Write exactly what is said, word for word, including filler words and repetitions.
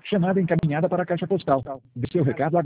Chamada encaminhada para a caixa postal. De seu recado